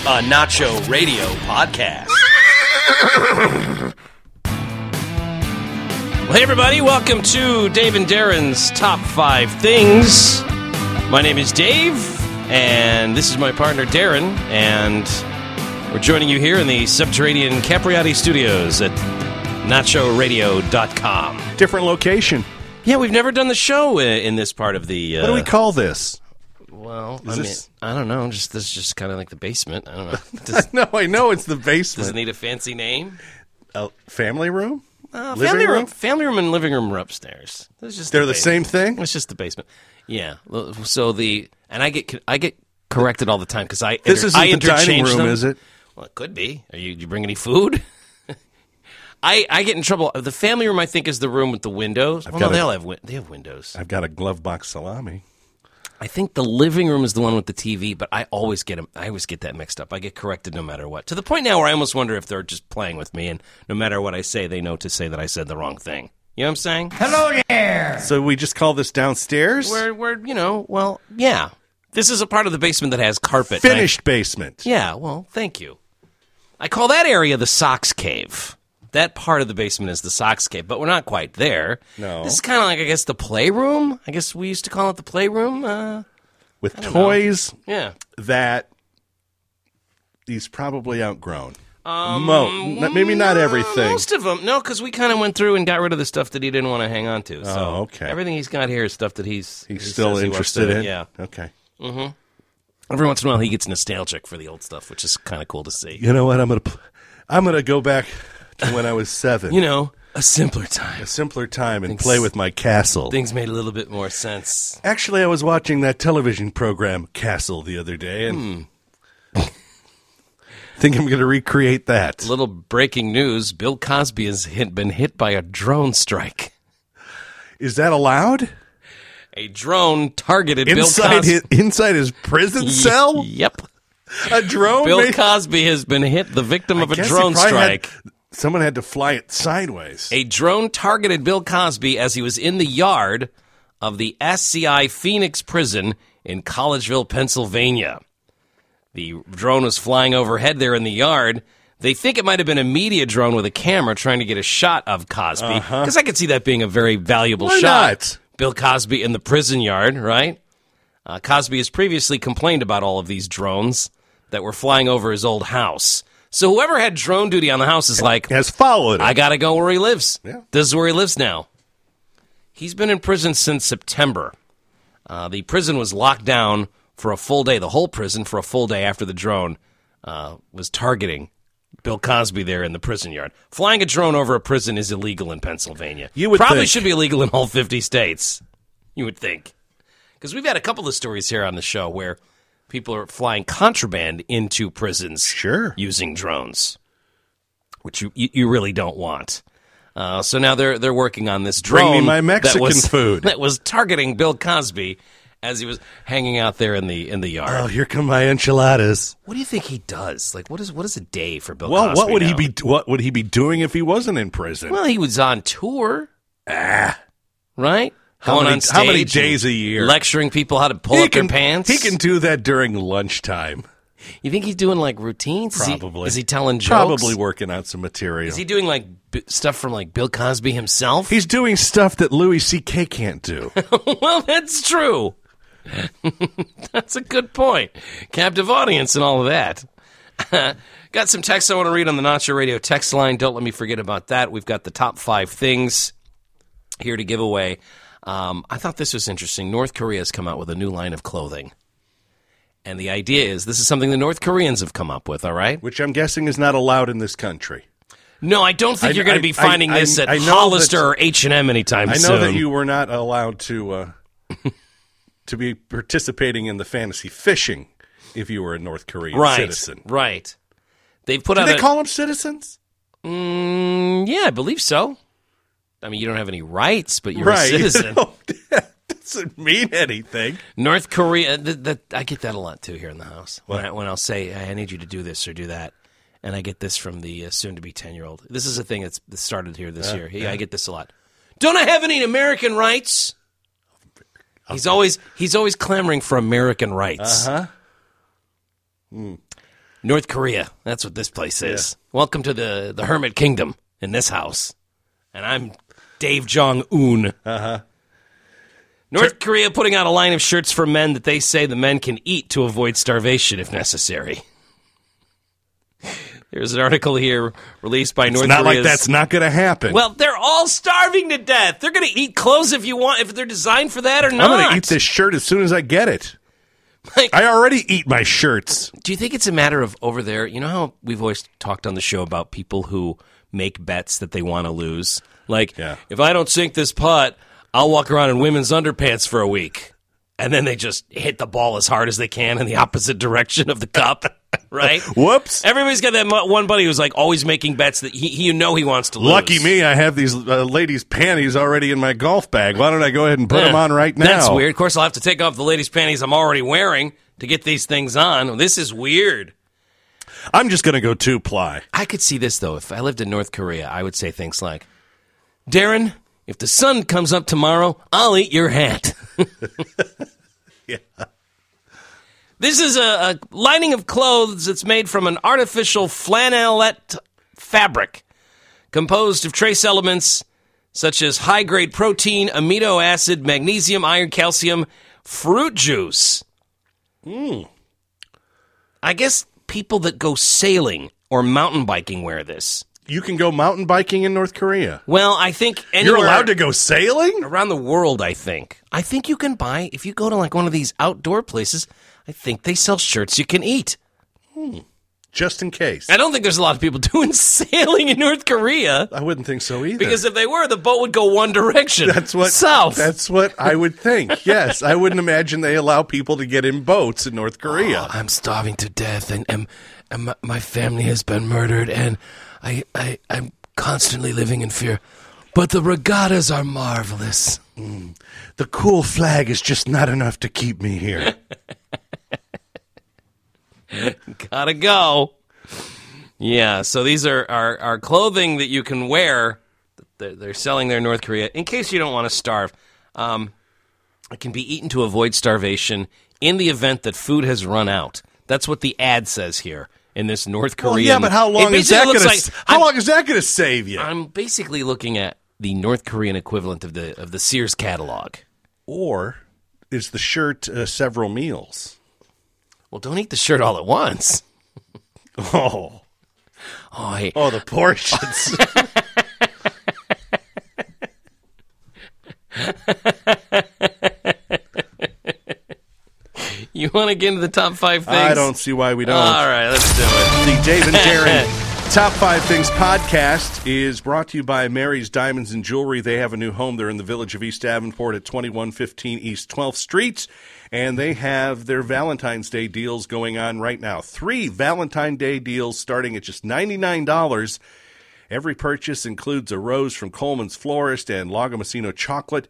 a Nacho Radio podcast. Well, hey, everybody. Welcome to Dave and Darren's Top 5 Things. My name is Dave, and this is my partner, Darren, and we're joining you here in the subterranean Capriati studios at NachoRadio.com. Different location. Yeah, we've never done the show in this part of the... What do we call this? Well, I don't know. This is just kind of like the basement. I don't know. I know it's the basement. Does it need a fancy name? Family room? Family room and living room are upstairs. They're the same thing? It's just the basement. Yeah. So I get corrected all the time because This isn't the dining room, is it? Well, it could be. Do you bring any food? I get in trouble. The family room, I think, is the room with the windows. They have windows. I've got a glove box salami. I think the living room is the one with the TV, but I always get that mixed up. I get corrected no matter what. To the point now where I almost wonder if they're just playing with me, and no matter what I say, they know to say that I said the wrong thing. You know what I'm saying? Hello there. So we just call this downstairs? Yeah. This is a part of the basement that has carpet. Finished basement. Yeah, well, thank you. I call that area the Sox Cave. That part of the basement is the Sox Cave, but we're not quite there. No. This is kind of like, I guess, the playroom. I guess we used to call it the playroom. With toys that he's probably outgrown. Maybe not everything. Most of them. No, because we kind of went through and got rid of the stuff that he didn't want to hang on to. So okay. Everything he's got here is stuff that he's still interested in? Yeah. Okay. Mm-hmm. Every once in a while, he gets nostalgic for the old stuff, which is kind of cool to see. You know what? I'm gonna go back to when I was 7. A simpler time. A simpler time and play with my castle. Things made a little bit more sense. Actually, I was watching that television program, Castle, the other day, and think I'm going to recreate that. Little breaking news, Bill Cosby has been hit by a drone strike. Is that allowed? A drone targeted Bill Cosby. Inside his prison cell? Yep. A drone? Bill Cosby has been hit, the victim of a drone strike. Someone had to fly it sideways. A drone targeted Bill Cosby as he was in the yard of the SCI Phoenix prison in Collegeville, Pennsylvania. The drone was flying overhead there in the yard. They think it might have been a media drone with a camera trying to get a shot of Cosby. Because I could see that being a very valuable shot. Not? Bill Cosby in the prison yard, right? Cosby has previously complained about all of these drones that were flying over his old house. So whoever had drone duty on the house is like, has followed him. I got to go where he lives. Yeah. This is where he lives now. He's been in prison since September. The prison was locked down for a full day, the whole prison for a full day after the drone was targeting Bill Cosby there in the prison yard. Flying a drone over a prison is illegal in Pennsylvania. You would Probably think. Should be illegal in all 50 states. You would think. Because we've had a couple of stories here on the show where people are flying contraband into prisons using drones, which you really don't want. So now they're working on this drone. Bring me my Mexican food. That was targeting Bill Cosby as he was hanging out there in the yard. Oh, here come my enchiladas. What do you think he does? Like, what is a day for Bill Cosby? Well, what would he be doing if he wasn't in prison? Well, he was on tour. Right? How many days a year? Lecturing people how to pull up their pants? He can do that during lunchtime. You think he's doing, like, routines? Probably. Is he telling jokes? Probably working out some material. Is he doing, like, stuff from, like, Bill Cosby himself? He's doing stuff that Louis C.K. can't do. Well, that's true. That's a good point. Captive audience and all of that. Got some texts I want to read on the Nacho Radio text line. Don't let me forget about that. We've got the top 5 things here to give away. I thought this was interesting. North Korea has come out with a new line of clothing. And the idea is this is something the North Koreans have come up with, all right? Which I'm guessing is not allowed in this country. No, I don't think you're going to be finding this at Hollister or H&M anytime soon. I know that you were not allowed to be participating in the fantasy fishing if you were a North Korean citizen. Right. They've put Do out they call them citizens? Yeah, I believe so. I mean, you don't have any rights, but you're a citizen. That doesn't mean anything. North Korea, I get that a lot, too, here in the house. When I'll say, hey, I need you to do this or do that, and I get this from the soon-to-be 10-year-old. This is a thing that started here this year. I get this a lot. Don't I have any American rights? He's always clamoring for American rights. North Korea. That's what this place is. Welcome to the Hermit Kingdom in this house. And I'm Dave Jong-un. North Korea putting out a line of shirts for men that they say the men can eat to avoid starvation if necessary. There's an article here released by North Korea. It's not like that's not going to happen. Well, they're all starving to death. They're going to eat clothes if they're designed for that or not. I'm going to eat this shirt as soon as I get it. I already eat my shirts. Do you think it's a matter of over there? You know how we've always talked on the show about people who make bets that they want to lose? Like, if I don't sink this putt, I'll walk around in women's underpants for a week. And then they just hit the ball as hard as they can in the opposite direction of the cup, right? Whoops. Everybody's got that one buddy who's like always making bets that he wants to lose. Lucky me, I have these ladies' panties already in my golf bag. Why don't I go ahead and put them on right now? That's weird. Of course, I'll have to take off the ladies' panties I'm already wearing to get these things on. This is weird. I'm just going to go 2-ply. I could see this, though. If I lived in North Korea, I would say things like, Darren, if the sun comes up tomorrow, I'll eat your hat. Yeah. This is a lining of clothes that's made from an artificial flannelette fabric composed of trace elements such as high-grade protein, amino acid, magnesium, iron, calcium, fruit juice. I guess people that go sailing or mountain biking wear this. You can go mountain biking in North Korea. Well, I think anywhere You're allowed to go sailing? around the world, I think. I think you can buy, if you go to like one of these outdoor places, I think they sell shirts you can eat. Just in case. I don't think there's a lot of people doing sailing in North Korea. I wouldn't think so either. Because if they were, the boat would go one direction. South. That's what I would think. Yes, I wouldn't imagine they allow people to get in boats in North Korea. I'm starving to death, and my family has been murdered, and I'm constantly living in fear. But the regattas are marvelous. The cool flag is just not enough to keep me here. Gotta go. Yeah, so these are clothing that you can wear. They're selling there in North Korea in case you don't want to starve. It can be eaten to avoid starvation in the event that food has run out. That's what the ad says here in this North Korean. Well, yeah, but how long is that going to save you? I'm basically looking at the North Korean equivalent of the Sears catalog. Or is the shirt several meals? Well, don't eat the shirt all at once. Oh, the portions. You want to get into the top 5 things? I don't see why we don't. All right, let's do it. The Dave and Darren Top 5 Things podcast is brought to you by Mary's Diamonds and Jewelry. They have a new home. They're in the village of East Davenport at 2115 East 12th Street. And they have their Valentine's Day deals going on right now. 3 Valentine's Day deals starting at just $99. Every purchase includes a rose from Coleman's Florist and Lagomacino chocolate.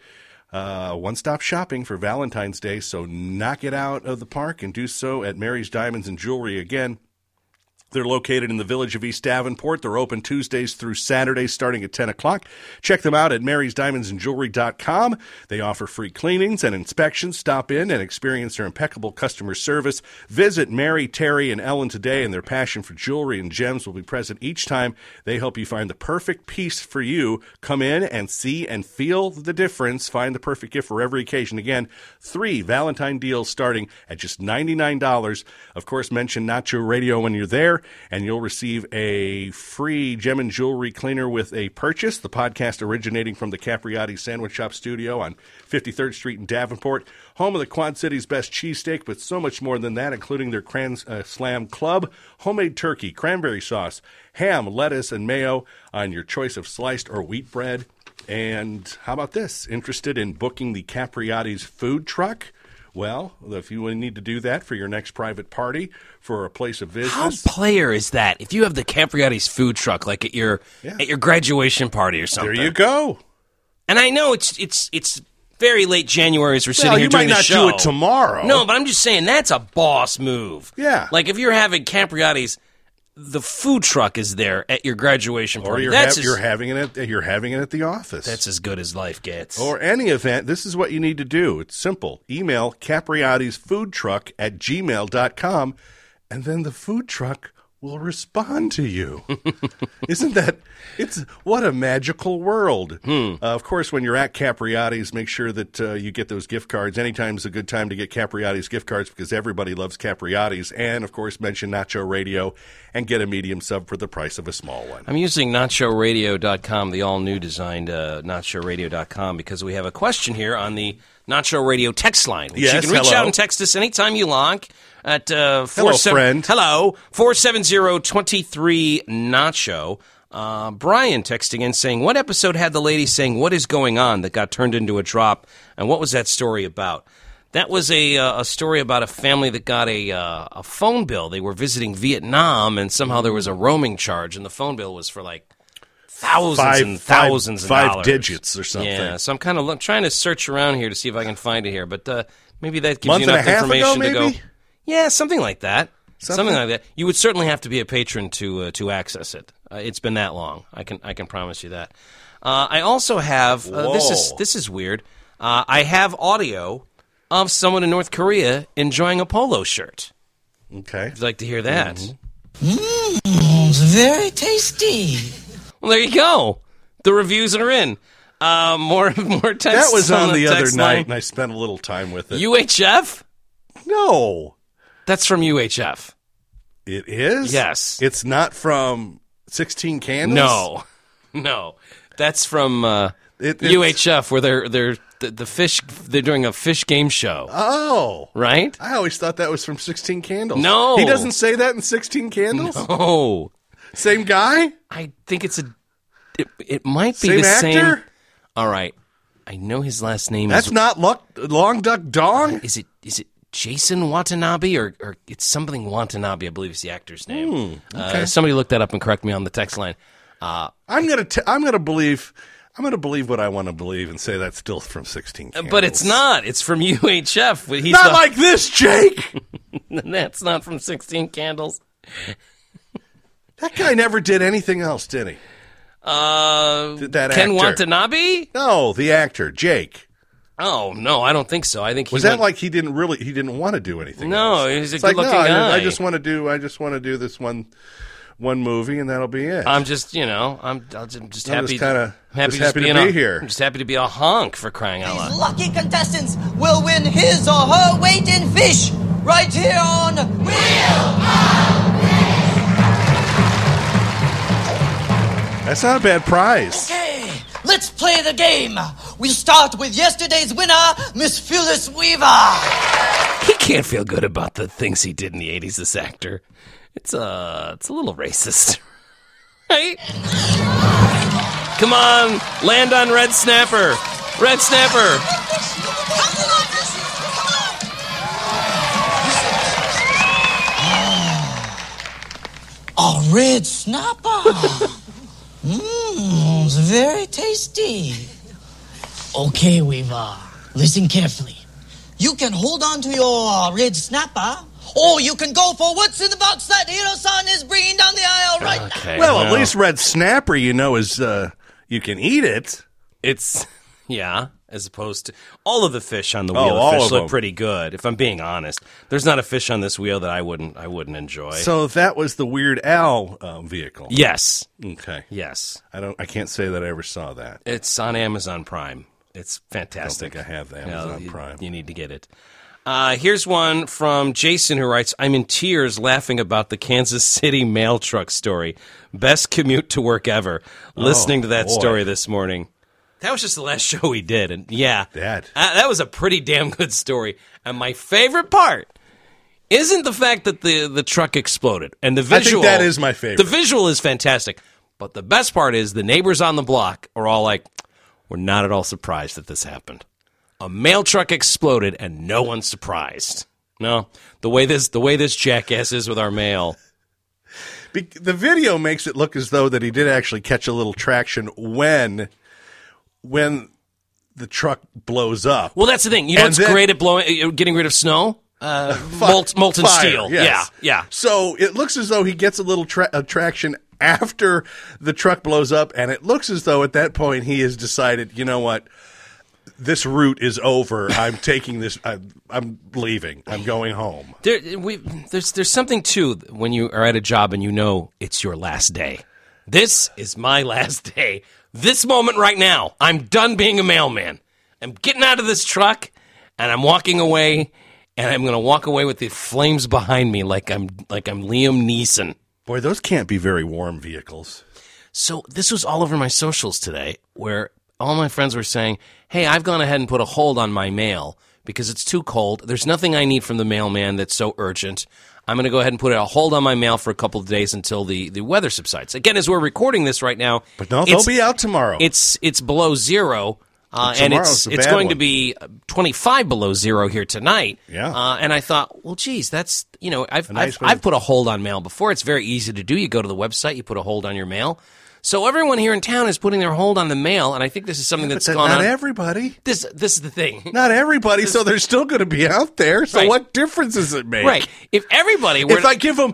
One-stop shopping for Valentine's Day, so knock it out of the park and do so at Mary's Diamonds and Jewelry. Again, they're located in the village of East Davenport. They're open Tuesdays through Saturdays starting at 10 o'clock. Check them out at marysdiamondsandjewelry.com. They offer free cleanings and inspections. Stop in and experience their impeccable customer service. Visit Mary, Terry, and Ellen today, and their passion for jewelry and gems will be present each time. They help you find the perfect piece for you. Come in and see and feel the difference. Find the perfect gift for every occasion. Again, 3 Valentine deals starting at just $99. Of course, mention Nacho Radio when you're there, and you'll receive a free gem and jewelry cleaner with a purchase. The podcast originating from the Capriati Sandwich Shop studio on 53rd Street in Davenport, home of the Quad City's best cheesesteak, but so much more than that, including their Slam Club, homemade turkey, cranberry sauce, ham, lettuce, and mayo on your choice of sliced or wheat bread. And how about this? Interested in booking the Capriati's food truck? Well, if you need to do that for your next private party, for a place of business. How player is that? If you have the Capriati's food truck, like at your graduation party or something. There you go. And I know it's very late January as we're sitting here doing the show. You might not do it tomorrow. No, but I'm just saying that's a boss move. Yeah. Like if you're having Capriati's, the food truck is there at your graduation party. Or you're having it at the office. That's as good as life gets. Or any event, this is what you need to do. It's simple. Email Capriati's food truck at gmail.com and then the food truck will respond to you. Isn't that, what a magical world. Of course, when you're at Capriati's, make sure that you get those gift cards. Anytime's a good time to get Capriati's gift cards because everybody loves Capriati's. And, of course, mention Nacho Radio and get a medium sub for the price of a small one. I'm using NachoRadio.com, the all-new designed NachoRadio.com, because we have a question here on the Nacho Radio text line. Yes, you can reach hello. out and text us anytime you like at Hello, friend. Hello, 470-23-NACHO. Brian texting in saying, what episode had the lady saying, what is going on, that got turned into a drop, and what was that story about? That was a story about a family that got a phone bill. They were visiting Vietnam, and somehow there was a roaming charge, and the phone bill was for like thousands of dollars. 5 digits or something. Yeah, so I'm kind of trying to search around here to see if I can find it here, but maybe that gives Month you enough and a half information ago, to go. maybe? Yeah, something like that. Something Like that. You would certainly have to be a patron to access it. It's been that long. I can promise you that. I also have this is weird. I have audio of someone in North Korea enjoying a polo shirt. Okay. Would you like to hear that? It's very tasty. Well, there you go. The reviews are in. More text. That was on the other text night, line. and I spent a little time with it. UHF? No. That's from UHF. It is? Yes. It's not from 16 Candles? No. That's from It's- UHF, where they're the fish. They're doing a fish game show, Oh. right? I always thought that was from 16 Candles. No. He doesn't say that in 16 Candles? Oh, Same guy? I think it's it might be Same the actor? same. All right, I know his last name That's is. not Long Duck Dong? Is it Jason Watanabe or it's something Watanabe? I believe is the actor's name. okay. Somebody look that up and correct me on the text line. I'm gonna believe what I want to believe and say that's still from 16 Candles. But it's not. It's from UHF. He's Not like this, Jake! That's not from 16 Candles. That guy never did anything else, did he? That Ken actor. Watanabe? No, the actor, Jake. Oh no, I don't think so. I think he Was that like he didn't want to do anything No, else? he's a It's like, good-looking no, guy. I just want to do this one movie, and that'll be it. I'm just, I'm just happy. happy to being be here. I'm just happy to be a honk for crying out These loud. lucky contestants will win his or her weight in fish right here on That's not a bad prize. Okay, let's play the game. We'll start with yesterday's winner, Miss Phyllis Weaver. He can't feel good about the things he did in the 80s, this actor. It's a little racist. Right? Come on, land on Red Snapper. Red Snapper. A red snapper. It's very tasty. Okay, Weaver, listen carefully. You can hold on to your red snapper, or you can go for what's in the box that Hiro-san is bringing down the aisle right now. Okay. Well, at least Red Snapper, is you can eat it. It's, yeah, as opposed to all of the fish on the Oh, wheel. all The fish of look them. pretty good, if I'm being honest. There's not a fish on this wheel that I wouldn't enjoy. So that was the Weird Al vehicle. Yes. Okay. Yes. I can't say that I ever saw that. It's on Amazon Prime. It's fantastic. I don't think I have the Amazon Prime. You need to get it. Here's one from Jason who writes, I'm in tears laughing about the Kansas City mail truck story. Best commute to work ever. Listening to that boy. story this morning. That was just the last show we did. And yeah, that was a pretty damn good story. And my favorite part isn't the fact that the truck exploded. And the visual. I think that is my favorite. The visual is fantastic. But the best part is the neighbors on the block are all like, we're not at all surprised that this happened. A mail truck exploded and no one's surprised. No, the way this jackass is with our mail. The video makes it look as though that he did actually catch a little traction when the truck blows up. Well, that's the thing. You know And what's great at getting rid of snow? Molten Fire, steel. yes. Yeah. So it looks as though he gets a little traction after the truck blows up, and it looks as though at that point he has decided, you know what, this route is over. I'm taking this. I'm leaving. I'm going home. There's something, too, when you are at a job and you know it's your last day. This is my last day. This moment right now, I'm done being a mailman. I'm getting out of this truck, and I'm walking away, and I'm going to walk away with the flames behind me like I'm Liam Neeson. Boy, those can't be very warm vehicles. So this was all over my socials today, where all my friends were saying, hey, I've gone ahead and put a hold on my mail because it's too cold. There's nothing I need from the mailman that's so urgent. I'm going to go ahead and put a hold on my mail for a couple of days until the weather subsides. Again, as we're recording this right now. But no, they'll be out tomorrow. It's below zero, and it's going to be 25 below zero here tonight. Yeah. And I thought, well, geez, that's, I've put a hold on mail before. It's very easy to do. You go to the website, you put a hold on your mail. So everyone here in town is putting their hold on the mail, and I think this is something that's gone on. Not everybody. This is the thing. Not everybody, so they're still going to be out there. So what difference does it make? Right. If everybody were...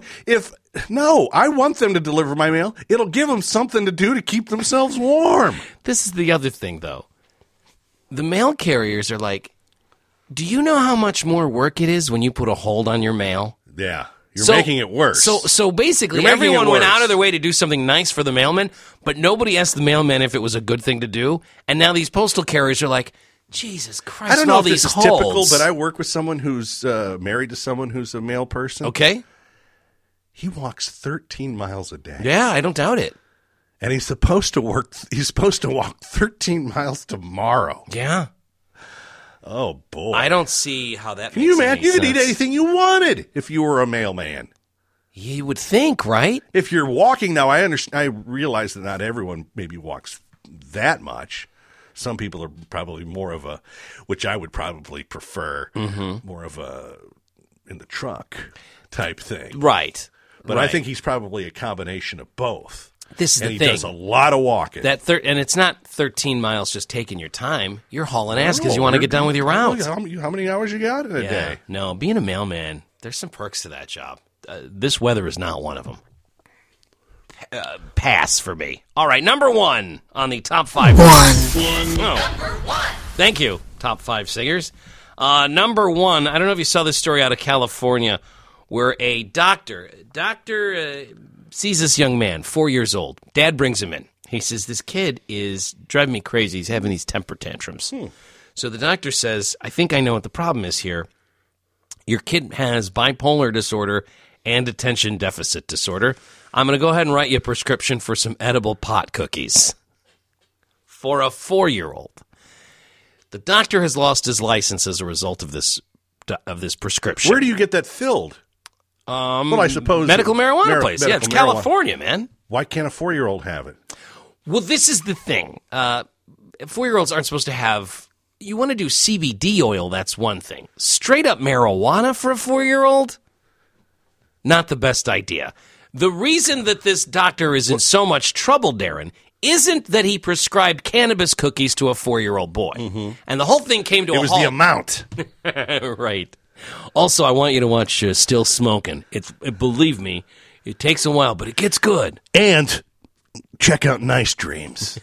I want them to deliver my mail. It'll give them something to do to keep themselves warm. This is the other thing, though. The mail carriers are like, do you know how much more work it is when you put a hold on your mail? Yeah. You're making it worse. So basically, everyone went out of their way to do something nice for the mailman, but nobody asked the mailman if it was a good thing to do. And now these postal carriers are like, Jesus Christ, I don't know if this is typical, but I work with someone who's married to someone who's a mail person. Okay. He walks 13 miles a day. Yeah, I don't doubt it. And he's supposed to walk 13 miles tomorrow. Yeah. Oh, boy. I don't see how that Can makes you any imagine? You could sense. eat anything you wanted if you were a mailman. You would think, right? If you're walking now, I realize that not everyone maybe walks that much. Some people are probably more of a, which I would probably prefer, more of a in the truck type thing. Right. But I think he's probably a combination of both. This is and the he thing. does a lot of walking. And it's not 13 miles just taking your time. You're hauling ass because you want to get done with your routes. How many hours you got in a day? No, being a mailman, there's some perks to that job. This weather is not one of them. Pass for me. All right, number one on the top 5. Number one. Thank you, top 5 singers. Number one, I don't know if you saw this story out of California where a doctor sees this young man, 4 years old. Dad brings him in. He says, this kid is driving me crazy. He's having these temper tantrums. So the doctor says, I think I know what the problem is here. Your kid has bipolar disorder and attention deficit disorder. I'm going to go ahead and write you a prescription for some edible pot cookies for a 4-year-old. The doctor has lost his license as a result of this prescription. Where do you get that filled? Well, I suppose medical marijuana place. Yeah, it's California, man. Why can't a 4-year-old have it? Well, this is the thing. 4-year-olds aren't supposed to have. You want to do CBD oil, that's one thing. Straight up marijuana for a 4-year-old? Not the best idea. The reason that this doctor is in so much trouble, Darren, isn't that he prescribed cannabis cookies to a 4-year-old boy. And the whole thing came to a halt. It was the amount. Right. Also, I want you to watch Still Smoking. Believe me, it takes a while, but it gets good. And check out Nice Dreams.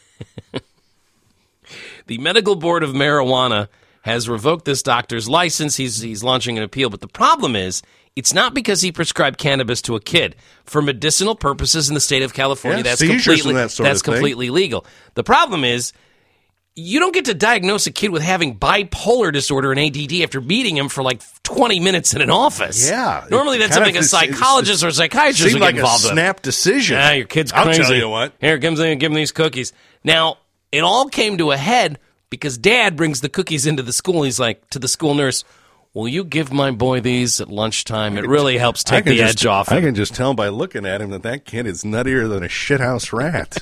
The Medical Board of Marijuana has revoked this doctor's license. He's launching an appeal. But the problem is, it's not because he prescribed cannabis to a kid. For medicinal purposes in the state of California, that's completely legal. The problem is, you don't get to diagnose a kid with having bipolar disorder and ADD after meeting him for like 20 minutes in an office. Yeah. Normally that's something a psychologist or a psychiatrist would get involved in. Seemed like a snap decision. Yeah, your kid's crazy. I'll tell you what. Here, give him these cookies. Now, it all came to a head because Dad brings the cookies into the school. He's like, to the school nurse, will you give my boy these at lunchtime? It really helps take the edge off him. I can just tell by looking at him that kid is nuttier than a shithouse rat.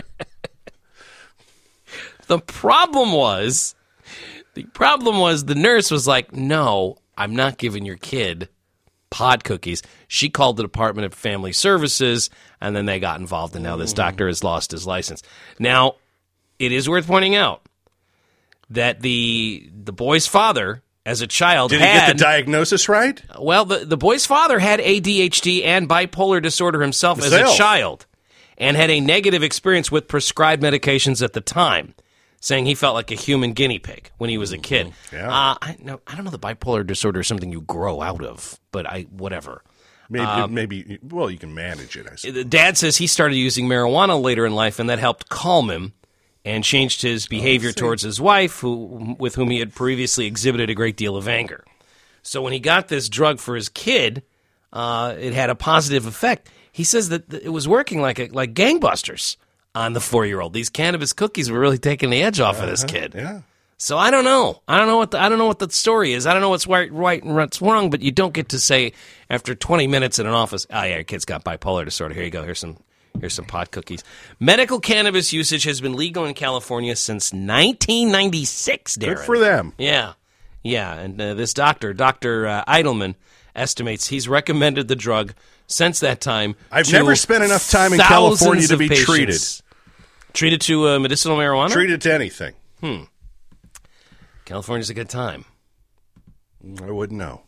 The problem was the nurse was like, no, I'm not giving your kid pod cookies. She called the Department of Family Services, and then they got involved, and now this doctor has lost his license. Now, it is worth pointing out that the boy's father, as a child, Did he get the diagnosis right? Well, the boy's father had ADHD and bipolar disorder himself as a child and had a negative experience with prescribed medications at the time. saying he felt like a human guinea pig when he was a kid. Yeah. I don't know the bipolar disorder is something you grow out of, but whatever. Maybe, well, you can manage it, I suppose. Dad says he started using marijuana later in life, and that helped calm him and changed his behavior towards his wife, with whom he had previously exhibited a great deal of anger. So when he got this drug for his kid, it had a positive effect. He says that it was working like gangbusters on the 4-year-old. These cannabis cookies were really taking the edge off of this kid. Yeah. So I don't know. I don't know what the story is. I don't know what's right and what's wrong. But you don't get to say after 20 minutes in an office, "Oh yeah, your kid's got bipolar disorder. Here you go. Here's some pot cookies." Medical cannabis usage has been legal in California since 1996. Darren. Good for them. Yeah. And this Dr. Eidelman, estimates he's recommended the drug since that time. I've never spent enough time in California to be treated. Treated to medicinal marijuana? Treated to anything. California's a good time. I wouldn't know.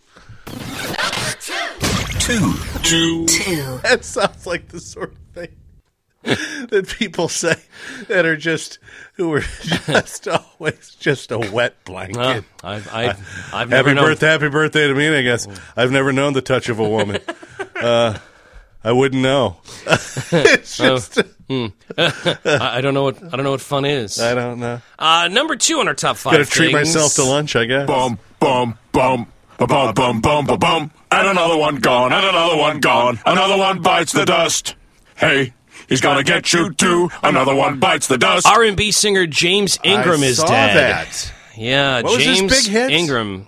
Two. That sounds like the sort of thing that people say that are who are just always just a wet blanket. I've never known. Happy birthday to me, I guess. I've never known the touch of a woman. I wouldn't know. It's just I don't know what fun is. I don't know. Number 2 on our top 5. Gotta treat myself to lunch, I guess. Bum, bum, bum, ba-bum, bum, bum, ba-bum. And another one gone, and another one gone. Another one bites the dust. Hey, he's gonna get you too. Another one bites the dust. R&B singer James Ingram is dead. That. Yeah, What was his James big hit? Ingram.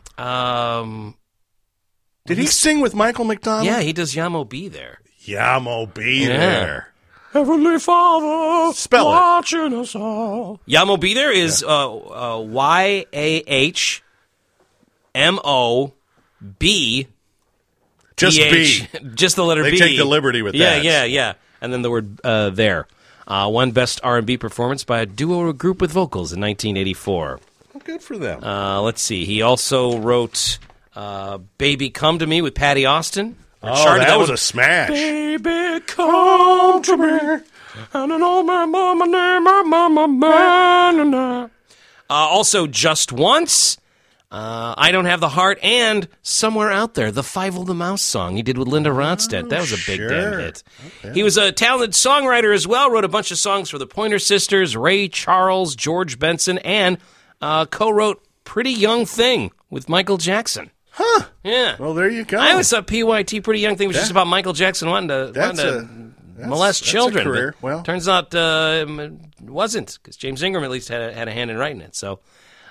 Did he sing with Michael McDonald? Yeah, he does Yamo Be There. Yamo Be Yeah. There. Heavenly Father, Spell it. watching us all. Yamo Be There is YAHMOB. Just B. B. Just the letter They B. take the liberty with that. Yeah. And then the word there. Won Best R&B Performance by a duo or group with vocals in 1984. Well, good for them. Let's see. He also wrote Baby Come to Me with Patty Austin. That was a smash. Baby, come to me, and I know my mama name, my mama man. Also, Just Once, I Don't Have the Heart, and Somewhere Out There, the Five the Mouse song he did with Linda Ronstadt. That was a big damn hit. Okay. He was a talented songwriter as well, wrote a bunch of songs for the Pointer Sisters, Ray Charles, George Benson, and co-wrote Pretty Young Thing with Michael Jackson. Huh. Yeah. Well, there you go. I always thought PYT, Pretty Young Thing, was just about Michael Jackson wanting to molest children. That's a career. But well, turns out it wasn't, because James Ingram at least had a hand in writing it. So,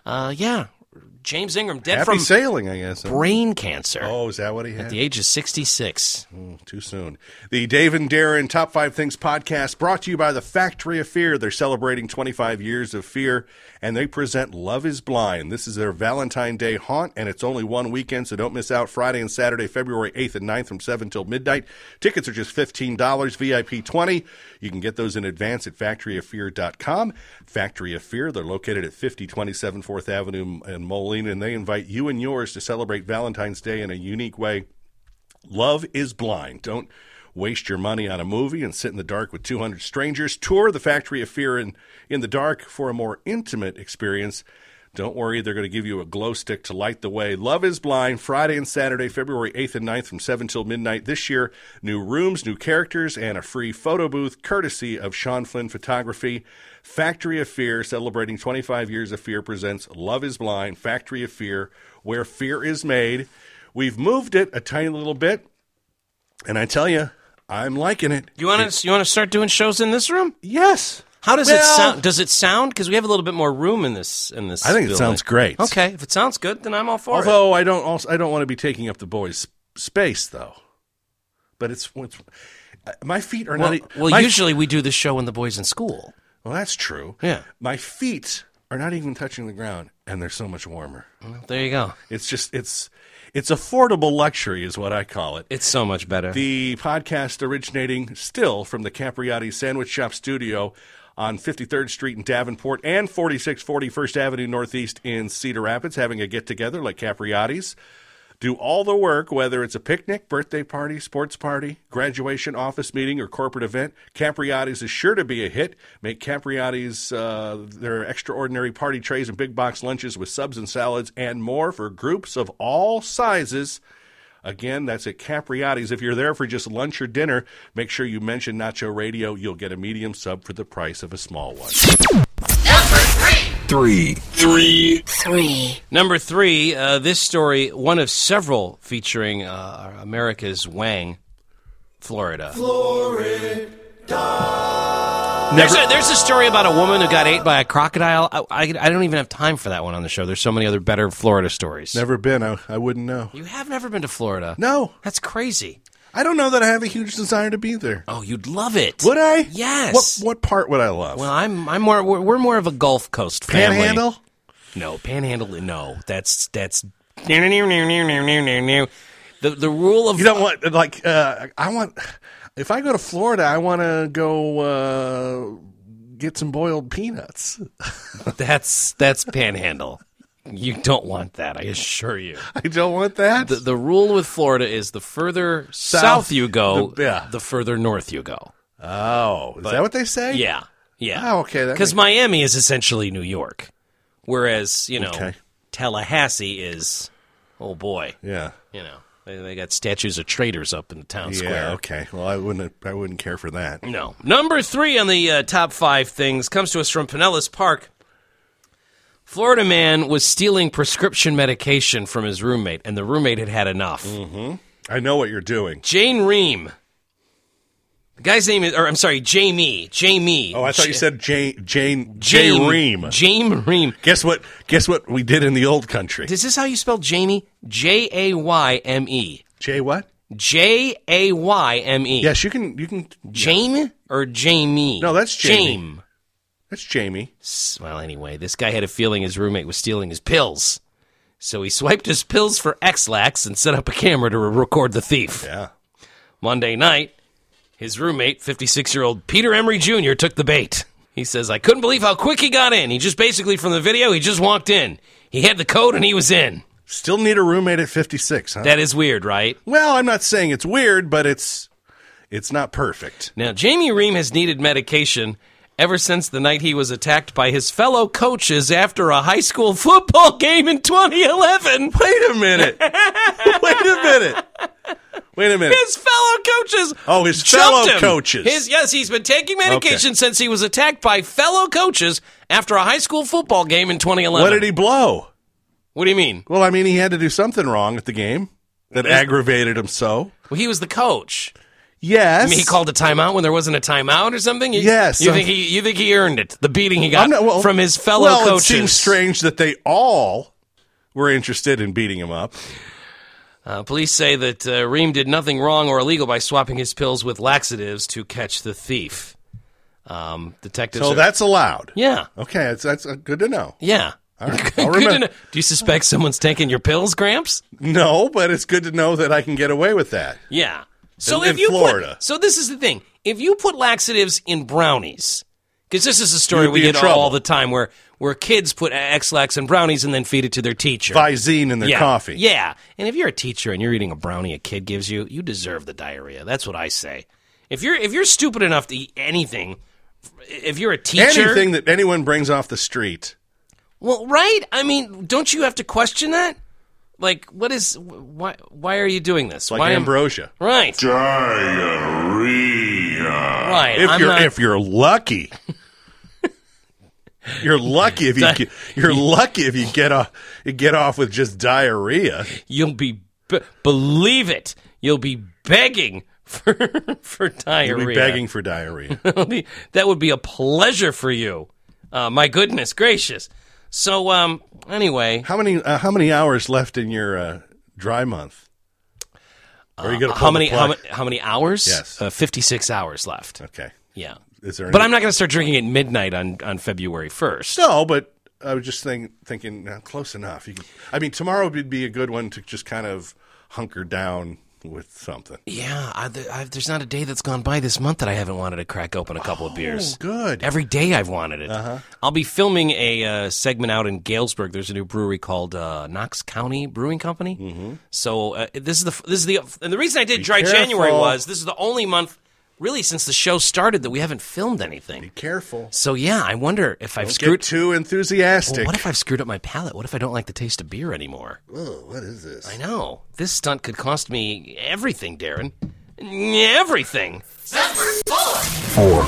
James Ingram, dead happy from sailing, I guess. brain cancer Oh, is that what he had? at the age of 66. Too soon. The Dave and Darren Top 5 Things podcast brought to you by the Factory of Fear. They're celebrating 25 years of fear, and they present Love is Blind. This is their Valentine's Day haunt, and it's only one weekend, so don't miss out. Friday and Saturday, February 8th and 9th from 7 till midnight. Tickets are just $15, VIP $20. You can get those in advance at factoryoffear.com. Factory of Fear, they're located at 5027 4th Avenue in Moline, and they invite you and yours to celebrate Valentine's Day in a unique way. Love is Blind. Don't waste your money on a movie and sit in the dark with 200 strangers. Tour the Factory of Fear in the dark for a more intimate experience. Don't worry, they're going to give you a glow stick to light the way. Love is Blind, Friday and Saturday, February 8th and 9th from 7 till midnight. This year, new rooms, new characters, and a free photo booth courtesy of Sean Flynn Photography. Factory of Fear, celebrating 25 years of fear, presents Love is Blind, Factory of Fear, where fear is made. We've moved it a tiny little bit, and I tell you, I'm liking it. You want to start doing shows in this room? Yes. How does it sound? Does it sound? Because we have a little bit more room in this. I think building. it sounds great. Okay, if it sounds good, then I'm all for it. Although I don't want to be taking up the boys' space, though. But it's my feet are not. Usually we do this show when the boys in school. Well, that's true. Yeah, my feet are not even touching the ground, and they're so much warmer. Well, there you go. It's just it's affordable luxury, is what I call it. It's so much better. The podcast originating still from the Capriati Sandwich Shop studio on 53rd Street in Davenport and 4640 First Avenue Northeast in Cedar Rapids, having a get-together like Capriati's. do all the work, whether it's a picnic, birthday party, sports party, graduation, office meeting, or corporate event. Capriati's is sure to be a hit. Make Capriati's their extraordinary party trays and big box lunches with subs and salads and more for groups of all sizes. Again, that's at Capriati's. If you're there for just lunch or dinner, make sure you mention Nacho Radio. You'll get a medium sub for the price of a small one. Number three, this story, one of several featuring America's Wang, Florida. There's a story about a woman who got ate by a crocodile. I don't even have time for that one on the show. There's so many other better Florida stories. Never been. I wouldn't know. You have never been to Florida? No. That's crazy. I don't know that I have a huge desire to be there. Oh, you'd love it. Would I? Yes. What part would I love? Well, we're more of a Gulf Coast family. Panhandle? No, Panhandle. No, that's. The rule of You don't want I want. If I go to Florida, I want to go get some boiled peanuts. That's Panhandle. You don't want that, I assure you. I don't want that. The rule with Florida is the further south you go, the further north you go. Oh, is that what they say? Yeah. Oh, okay. Because Miami is essentially New York, whereas Tallahassee is, oh boy, yeah. They got statues of traitors up in the town square. Yeah, okay. Well, I wouldn't care for that. No. Number 3 on the top 5 things comes to us from Pinellas Park. Florida man was stealing prescription medication from his roommate, and the roommate had enough. Mm-hmm. I know what you're doing. Jane Ream. The guy's name is, Jamie. Oh, I thought you said Jane Ream. Jane Ream. Guess what we did in the old country? Is this how you spell Jamie? Jayme. J what? Jayme. Yes, you can. Jane or Jamie? No, that's Jamie. Jame. That's Jamie. Well, anyway, this guy had a feeling his roommate was stealing his pills. So he swiped his pills for X-Lax and set up a camera to record the thief. Yeah. Monday night, his roommate, 56-year-old Peter Emery Jr., took the bait. He says, I couldn't believe how quick he got in. He just basically, from the video, he just walked in. He had the code and he was in. Still need a roommate at 56, huh? That is weird, right? Well, I'm not saying it's weird, but it's not perfect. Now, Jamie Ream has needed medication ever since the night he was attacked by his fellow coaches after a high school football game in 2011. Wait a minute. His fellow coaches. Oh, his fellow fellow coaches. He's been taking medication since he was attacked by fellow coaches after a high school football game in 2011. What did he blow? What do you mean? Well, I mean, he had to do something wrong at the game that aggravated him so. Well, he was the coach. Yes. I mean, he called a timeout when there wasn't a timeout or something? Yes. You think he earned it, the beating he got from his fellow coaches? Well, it seems strange that they all were interested in beating him up. Police say that Ream did nothing wrong or illegal by swapping his pills with laxatives to catch the thief. Detectives. So that's allowed. Yeah. Okay, that's good to know. Yeah. All right. Good to know. Do you suspect someone's taking your pills, Gramps? No, but it's good to know that I can get away with that. Yeah. So in Florida. So this is the thing. If you put laxatives in brownies, because this is a story we get trouble. all the time where kids put X-Lax in brownies and then feed it to their teacher. Visine in their coffee. Yeah. And if you're a teacher and you're eating a brownie a kid gives you, you deserve the diarrhea. That's what I say. If you're stupid enough to eat anything, if you're a teacher, anything that anyone brings off the street. Well, right? I mean, don't you have to question that? Like, why are you doing this? Like ambrosia. Right. Diarrhea. Right. If you're lucky. You're lucky if you get off with just diarrhea. You'll be believe it. You'll be begging for diarrhea. You'll be begging for diarrhea. That would be a pleasure for you. My goodness gracious. So anyway, how many hours left in your dry month? Or are you going to how many hours? Yes, 56 hours left. Okay. Yeah. But I'm not going to start drinking at midnight on February 1st. No, but I was just thinking close enough. Tomorrow would be a good one to just kind of hunker down with something. Yeah, there's not a day that's gone by this month that I haven't wanted to crack open a couple of beers. Oh, good. Every day I've wanted it. I'll be filming a segment out in Galesburg. There's a new brewery called Knox County Brewing Company. Mm-hmm. So this is the and the reason I did Dry January was this is the only month really since the show started that we haven't filmed anything. Be careful. So yeah, I wonder if I've Don't screwed get too enthusiastic. Well, what if I've screwed up my palate? What if I don't like the taste of beer anymore? Oh, what is this? I know. This stunt could cost me everything, Darren. Everything. Four.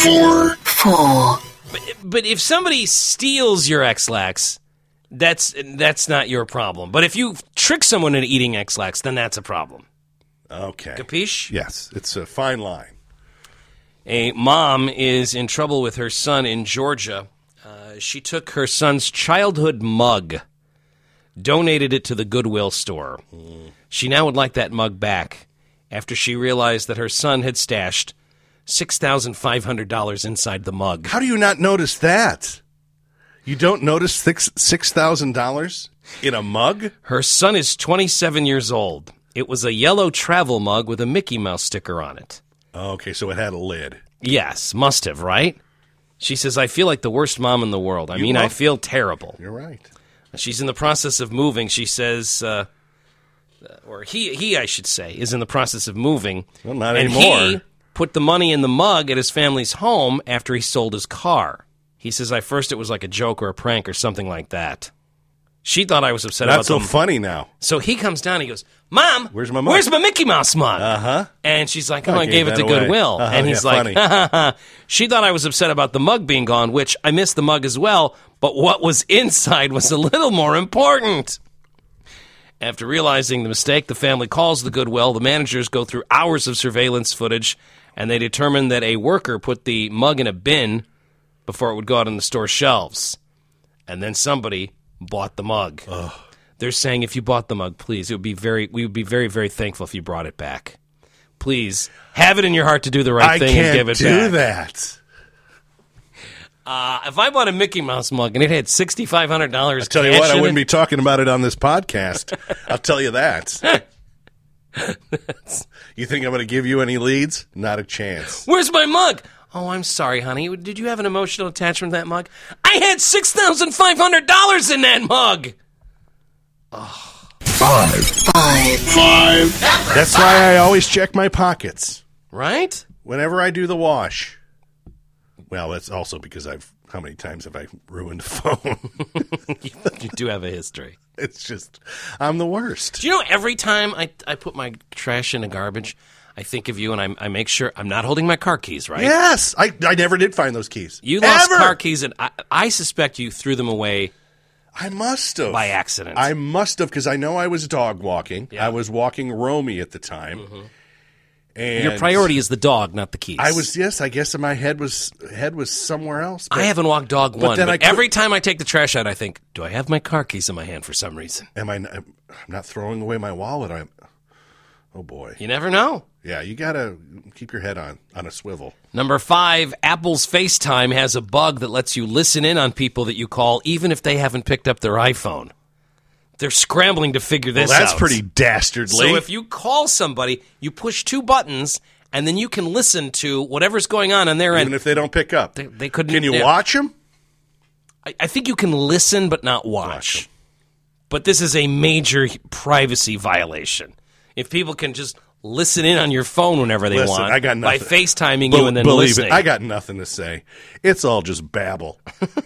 But if somebody steals your X-Lax, that's not your problem. But if you trick someone into eating X-Lax, then that's a problem. Okay. Capiche? Yes, it's a fine line. A mom is in trouble with her son in Georgia. She took her son's childhood mug, donated it to the Goodwill store. She now would like that mug back after she realized that her son had stashed $6,500 inside the mug. How do you not notice that? You don't notice $6,000 in a mug? Her son is 27 years old. It was a yellow travel mug with a Mickey Mouse sticker on it. Okay, so it had a lid. Yes, must have, right? She says, I feel like the worst mom in the world. I feel terrible. You're right. She's in the process of moving. She says, or he, I should say, is in the process of moving. Well, not and anymore. He put the money in the mug at his family's home after he sold his car. He says, at first it was like a joke or a prank or something like that. She thought I was upset about That's so funny now. So he comes down and he goes, Mom, where's my mug? Where's my Mickey Mouse mug? Uh-huh. And she's like, I gave it to away. Goodwill. And he's like, ha, ha, ha. She thought I was upset about the mug being gone, which I missed the mug as well, but what was inside was a little more important. After realizing the mistake, the family calls the Goodwill. The managers go through hours of surveillance footage, and they determine that a worker put the mug in a bin before it would go out on the store shelves. And then somebody bought the mug. Ugh. They're saying if you bought the mug, please, we would be very, very thankful if you brought it back. Please, have it in your heart to do the right thing and give it back. I can't do that. If I bought a Mickey Mouse mug and it had $6,500, I'll tell you what, I wouldn't be talking about it on this podcast. I'll tell you that. You think I'm going to give you any leads? Not a chance. Where's my mug? Oh, I'm sorry, honey. Did you have an emotional attachment to that mug? I had $6,500 in that mug. Oh. Five. That's why I always check my pockets. Right? Whenever I do the wash. Well, that's also because how many times have I ruined a phone? You do have a history. It's just, I'm the worst. Do you know every time I put my trash in the garbage, I think of you and I make sure I'm not holding my car keys, right? Yes. I never did find those keys. You lost car keys, and I suspect you threw them away. I must have. By accident. I must have, because I know I was dog walking. Yeah. I was walking Romy at the time. Mm-hmm. And your priority is the dog, not the keys. I guess my head was somewhere else. I haven't walked dog one, but I every time I take the trash out, I think, do I have my car keys in my hand for some reason? I'm not throwing away my wallet. Oh, boy. You never know. Yeah, you got to keep your head on a swivel. Number 5, Apple's FaceTime has a bug that lets you listen in on people that you call even if they haven't picked up their iPhone. They're scrambling to figure this out. That's pretty dastardly. So if you call somebody, you push 2 buttons, and then you can listen to whatever's going on their end. Even if they don't pick up. They couldn't. Can you watch them? I think you can listen but not watch. But this is a major privacy violation. If people can just listen in on your phone whenever they want I got nothing. by FaceTiming you and then believe listening. it, I got nothing to say. It's all just babble.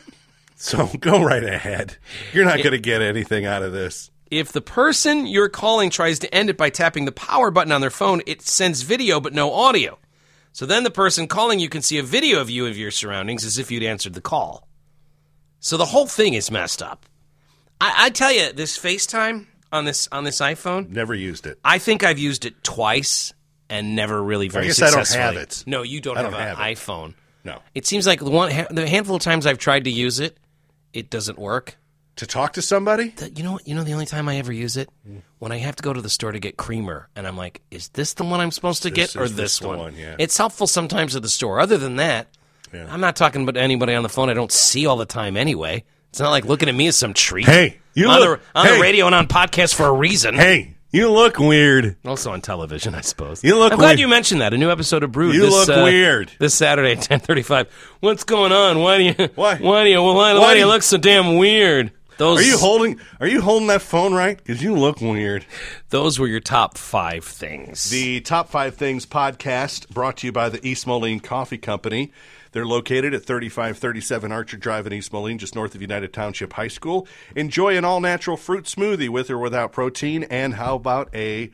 So go right ahead. You're not going to get anything out of this. If the person you're calling tries to end it by tapping the power button on their phone, it sends video but no audio. So then the person calling you can see a video of you of your surroundings as if you'd answered the call. So the whole thing is messed up. I tell you, this FaceTime on this iPhone, never used it. I think I've used it twice and never really very successfully. successfully. I don't have it. No, you don't have an iPhone. No. It seems like the handful of times I've tried to use it, it doesn't work. To talk to somebody? You know the only time I ever use it? When I have to go to the store to get creamer, and I'm like, is this the one I'm supposed to get or this one? Yeah. It's helpful sometimes at the store. Other than that, I'm not talking about anybody on the phone I don't see all the time anyway. It's not like looking at me as some treat. Hey, on the radio and on podcasts for a reason. Hey, You look weird. Also on television, I suppose. You look I'm glad weird. you mentioned that. A new episode of Brood. You look weird. This Saturday at 10:35. What's going on? Why do you do look so damn weird? Are you holding that phone right? Because you look weird. Those were your top 5 things. The Top 5 Things podcast brought to you by the East Moline Coffee Company. They're located at 3537 Archer Drive in East Moline, just north of United Township High School. Enjoy an all-natural fruit smoothie with or without protein. And how about a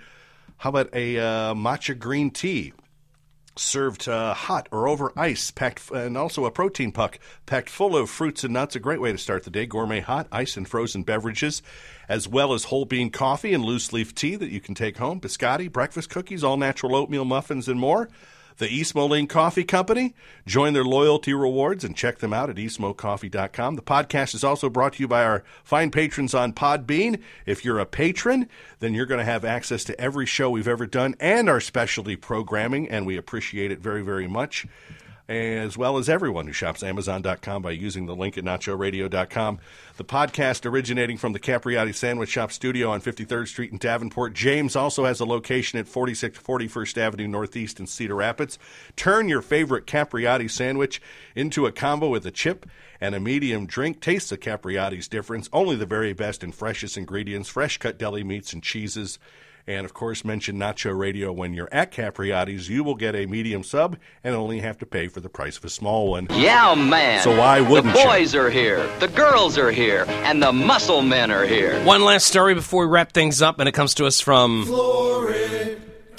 matcha green tea? Served hot or over ice, packed, and also a protein puck packed full of fruits and nuts. A great way to start the day. Gourmet hot, ice, and frozen beverages, as well as whole bean coffee and loose leaf tea that you can take home. Biscotti, breakfast cookies, all natural oatmeal muffins, and more. The East Moline Coffee Company. Join their loyalty rewards and check them out at eastmocoffee.com. The podcast is also brought to you by our fine patrons on Podbean. If you're a patron, then you're going to have access to every show we've ever done and our specialty programming, and we appreciate it very, very much, as well as everyone who shops Amazon.com by using the link at NachoRadio.com. The podcast originating from the Capriati Sandwich Shop studio on 53rd Street in Davenport. James also has a location at 4640 First Avenue Northeast in Cedar Rapids. Turn your favorite Capriati sandwich into a combo with a chip and a medium drink. Taste the Capriati's difference. Only the very best and freshest ingredients, fresh-cut deli meats and cheeses. And, of course, mention Nacho Radio when you're at Capriati's. You will get a medium sub and only have to pay for the price of a small one. Yeah, man. So why wouldn't you? The boys are here, the girls are here, and the muscle men are here. One last story before we wrap things up, and it comes to us from Florida.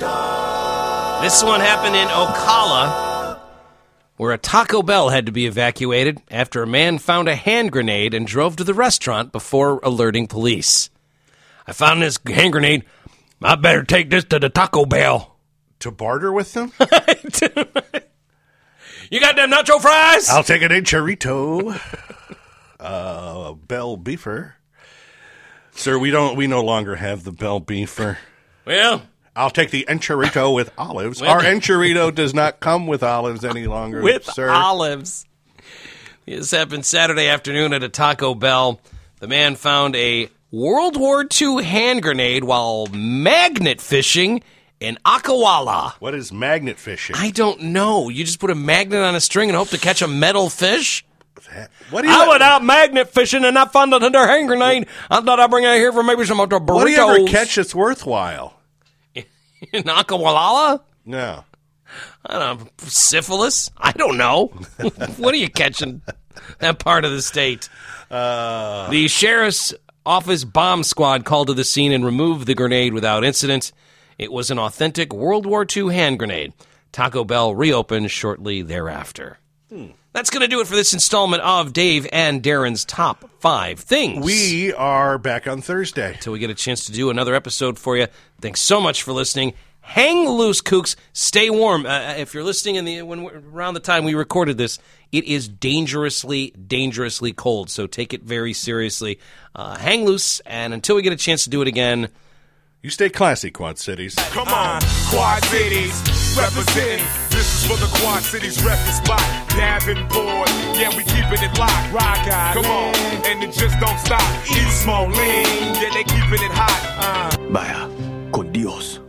This one happened in Ocala, where a Taco Bell had to be evacuated after a man found a hand grenade and drove to the restaurant before alerting police. I found this hand grenade. I better take this to the Taco Bell. To barter with them? You got them nacho fries? I'll take an enchilito. Bell beefer. Sir, we no longer have the Bell beefer. Well, I'll take the enchilito with olives. Our enchilito does not come with olives any longer, with sir. Olives. This happened Saturday afternoon at a Taco Bell. The man found a World War II hand grenade while magnet fishing in Ocala. What is magnet fishing? I don't know. You just put a magnet on a string and hope to catch a metal fish? I went out magnet fishing and I found another hand grenade. I thought I'd bring it here for maybe some other burritos. What do you ever catch that's worthwhile? In Ocala? No. I don't know. Syphilis? I don't know. What are you catching? That part of the state. The sheriff's office bomb squad called to the scene and removed the grenade without incident. It was an authentic World War II hand grenade. Taco Bell reopened shortly thereafter. That's going to do it for this installment of Dave and Darren's Top 5 Things. We are back on Thursday. Until we get a chance to do another episode for you. Thanks so much for listening. Hang loose, kooks. Stay warm. If you're listening around the time we recorded this, it is dangerously, dangerously cold. So take it very seriously. Hang loose, and until we get a chance to do it again, you stay classy, Quad Cities. Come on, Quad Cities, representing. This is for the Quad Cities record spot. Davenport, yeah, we keeping it locked. Rock out, come on, and it just don't stop. East Moline, yeah, they keeping it hot. Vaya, con Dios.